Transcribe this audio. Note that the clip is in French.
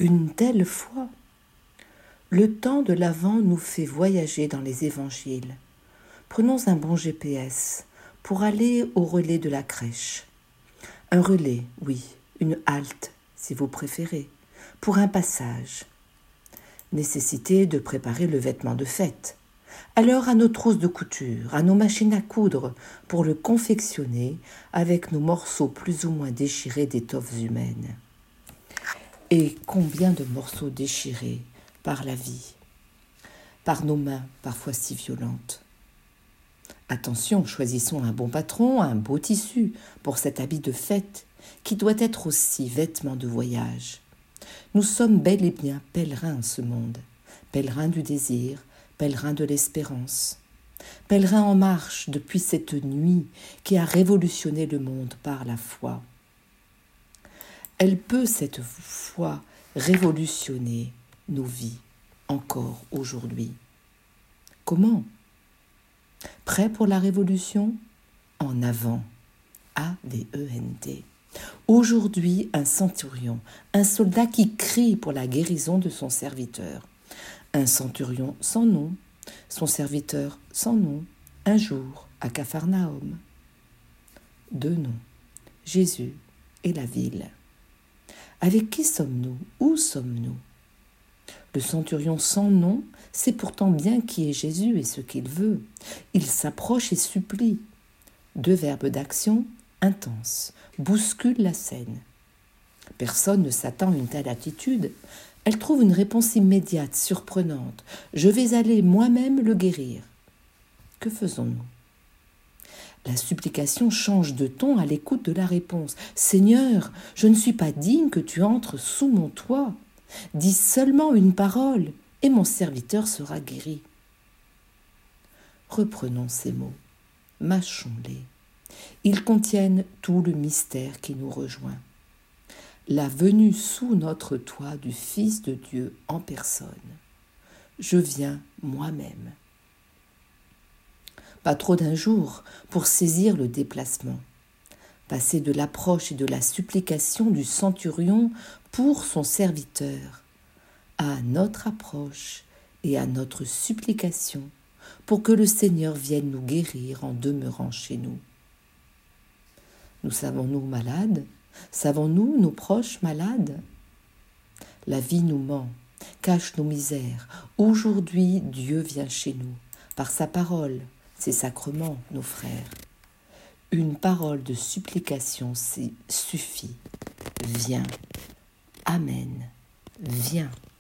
Une telle foi. Le temps de l'Avent nous fait voyager dans les évangiles. Prenons un bon GPS pour aller au relais de la crèche. Un relais, oui, une halte, si vous préférez, pour un passage. Nécessité de préparer le vêtement de fête. Alors à nos trousses de couture, à nos machines à coudre, pour le confectionner avec nos morceaux plus ou moins déchirés d'étoffes humaines. Et combien de morceaux déchirés par la vie, par nos mains parfois si violentes. Attention, choisissons un bon patron, un beau tissu pour cet habit de fête qui doit être aussi vêtement de voyage. Nous sommes bel et bien pèlerins en ce monde, pèlerins du désir, pèlerins de l'espérance, pèlerins en marche depuis cette nuit qui a révolutionné le monde par la foi. Elle peut, cette foi, révolutionner nos vies encore aujourd'hui. Comment ? Prêt pour la révolution ? En avant. A-V-E-N-T. Aujourd'hui, un centurion, un soldat qui crie pour la guérison de son serviteur. Un centurion sans nom, son serviteur sans nom, un jour à Capharnaüm. 2 noms, Jésus et la ville. Avec qui sommes-nous ? Où sommes-nous ? Le centurion sans nom sait pourtant bien qui est Jésus et ce qu'il veut. Il s'approche et supplie. 2 verbes d'action intenses bousculent la scène. Personne ne s'attend à une telle attitude. Elle trouve une réponse immédiate, surprenante. Je vais aller moi-même le guérir. Que faisons-nous ? La supplication change de ton à l'écoute de la réponse. « Seigneur, je ne suis pas digne que tu entres sous mon toit. Dis seulement une parole, et mon serviteur sera guéri. » Reprenons ces mots, mâchons-les. Ils contiennent tout le mystère qui nous rejoint. La venue sous notre toit du Fils de Dieu en personne. Je viens moi-même. Pas trop d'un jour pour saisir le déplacement. Passer de l'approche et de la supplication du centurion pour son serviteur à notre approche et à notre supplication pour que le Seigneur vienne nous guérir en demeurant chez nous. Nous savons-nous malades ? Savons-nous nos proches malades ? La vie nous ment, cache nos misères. Aujourd'hui, Dieu vient chez nous par sa parole. Ces sacrements, nos frères. Une parole de supplication suffit. Viens. Amen. Viens.